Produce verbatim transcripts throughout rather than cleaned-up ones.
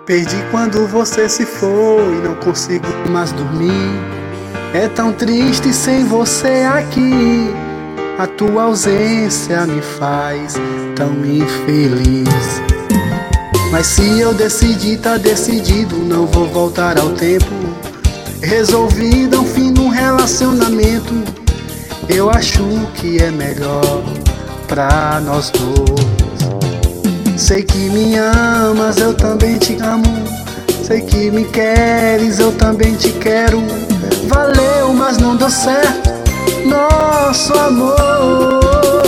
Perdi quando você se foi, não consigo mais dormir. É tão triste sem você aqui. A tua ausência me faz tão infeliz. Mas se eu decidi, tá decidido, não vou voltar ao tempo. Resolvi dar um fim num relacionamento. Eu acho que é melhor pra nós dois. Sei que me amas, eu também te amo. Sei que me queres, eu também te quero. Valeu, mas não deu certo nosso amor.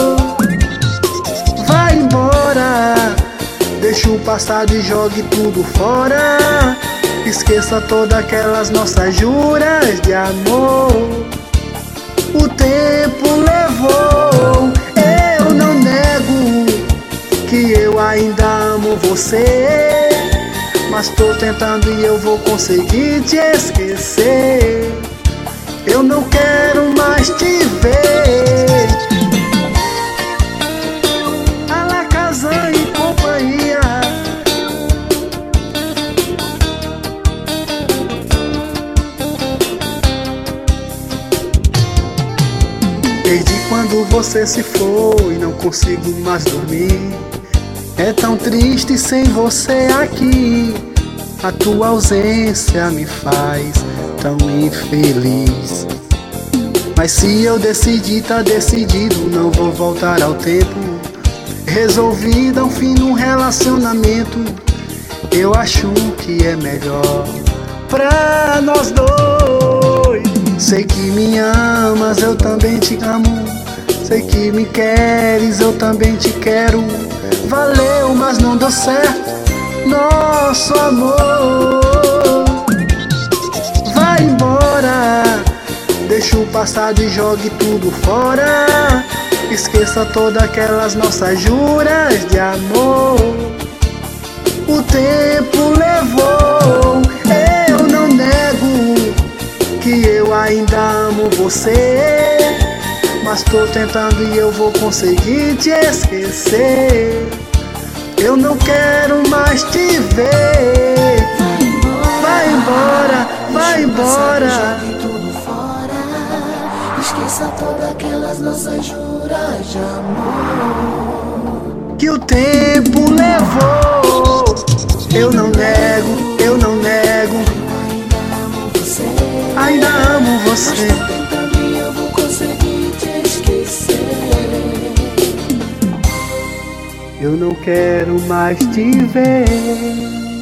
Vai embora, deixa o passado e jogue tudo fora. Esqueça todas aquelas nossas juras de amor. O tempo levou, eu não nego que eu ainda amo você, mas tô tentando e eu vou conseguir te esquecer. Eu não quero mais te ver. A la casa e companhia. Perdi quando você se foi, não consigo mais dormir. É tão triste sem você aqui. A tua ausência me faz tão infeliz. Mas se eu decidi, tá decidido, não vou voltar ao tempo. Resolvi dar um fim num relacionamento. Eu acho que é melhor pra nós dois. Sei que me amas, eu também te amo. Sei que me queres, eu também te quero. Valeu, mas não deu certo nosso amor. Vai embora, deixa o passado e jogue tudo fora. Esqueça todas aquelas nossas juras de amor. O tempo levou, eu não nego que eu ainda amo você, mas tô tentando e eu vou conseguir te esquecer. Eu não quero mais te ver. Vai embora, vai embora. Jogue tudo fora. Esqueça todas aquelas nossas juras de amor. Que o tempo levou. Eu não nego, eu não nego. Ainda amo você. Ainda amo você. Mas tô tentando e eu vou conseguir te esquecer. Eu não quero mais te ver.